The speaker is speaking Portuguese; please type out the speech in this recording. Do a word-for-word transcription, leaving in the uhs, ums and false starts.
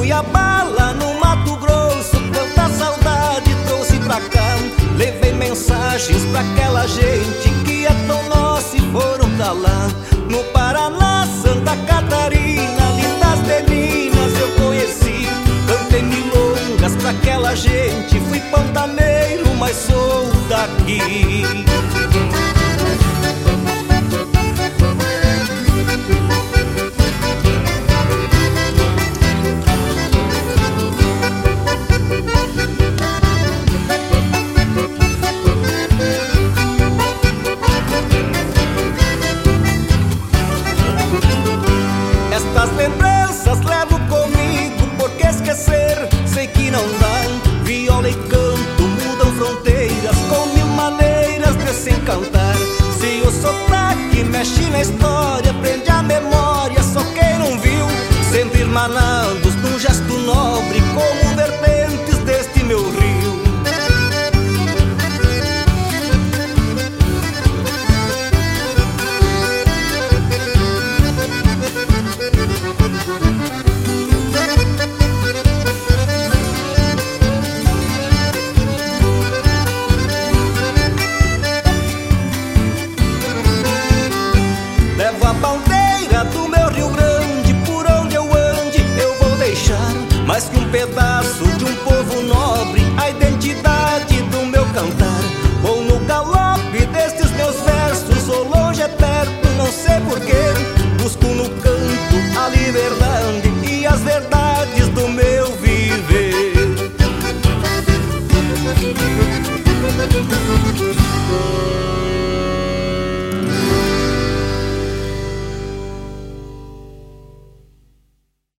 Plantei a bala no Mato Grosso, quanta saudade trouxe pra cá. Levei mensagens pra aquela gente que é tão nossa e foram pra lá. No Paraná, Santa Catarina, lindas meninas eu conheci. Cantei milongas pra aquela gente, fui pantaneiro, mas sou daqui. Estas lembranças levo comigo, porque esquecer sei que não dá. Viola e canto mudam fronteiras, com mil maneiras de se encantar. Se o sotaque mexe na história, prende a memória, só quem não viu. Sempre irmanados num gesto nobre, como vertentes deste meu rio. Levo a bandeira do meu Rio Grande, por onde eu ande eu vou deixar mais que um pedaço